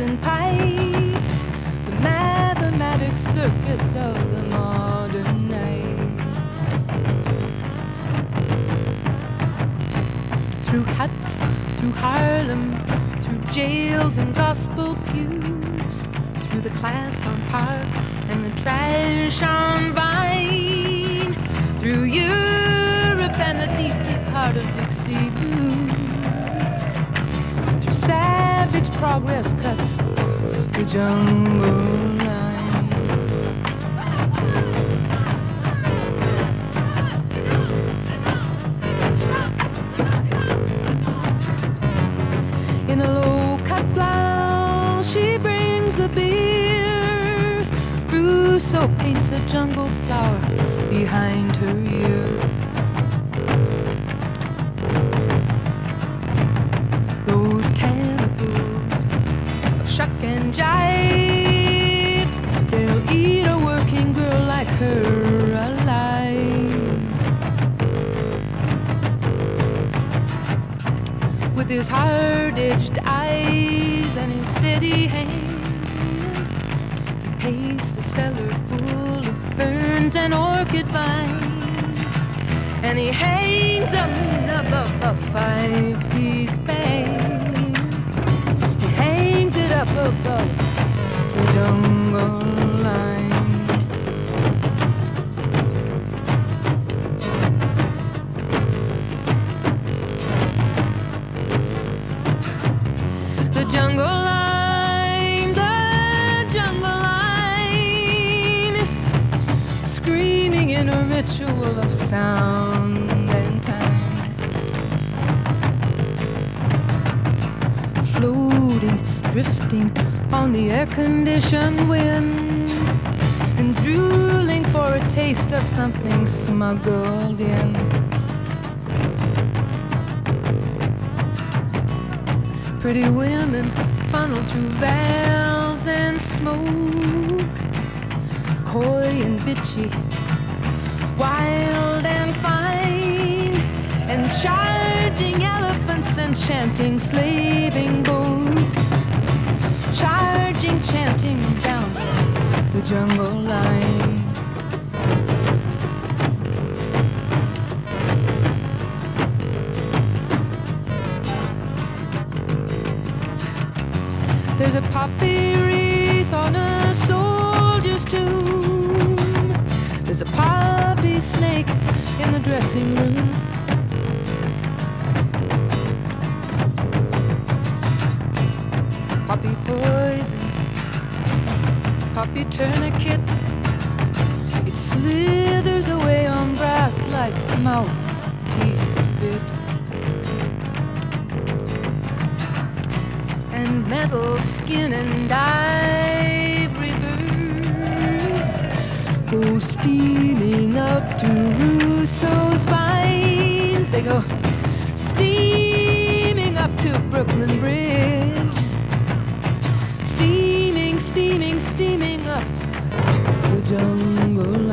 and pipes, the mathematic circuits of the modern nights. Through huts, through Harlem, through jails and gospel pews, through the class on Park and the trash on Vine, through Europe and the deep, deep heart of Dixie Blue, through savage progress cuts the jungle line. In a low-cut blouse, she brings the beer. Rousseau paints a jungle flower behind her ear. Those cannibals of shuck and jive, they'll eat a working girl like her alive. With his hard-edged eyes and his steady hand, he paints the cellar full of ferns and orchid vines, and he hangs a moon above a five-piece band. He hangs it up above the jungle line. The jungle line, the jungle line, screaming in a ritual of sound and time, floating, drifting on the air-conditioned wind, and drooling for a taste of something smuggled in. Pretty women funneled through valves and smoke, coy and bitchy, wild and fine, and charging elephants and chanting slaving boats, charging, chanting down the jungle line. There's a poppy wreath on a soldier's tomb. There's a poppy snake in the dressing room. Poppy poison, poppy tourniquet, it slithers away on brass like mouthpiece spit. And metal skin and ivory birds go steaming up to Rousseau's vines. They go steaming up to Brooklyn Bridge, steaming, steaming, steaming up the jungle.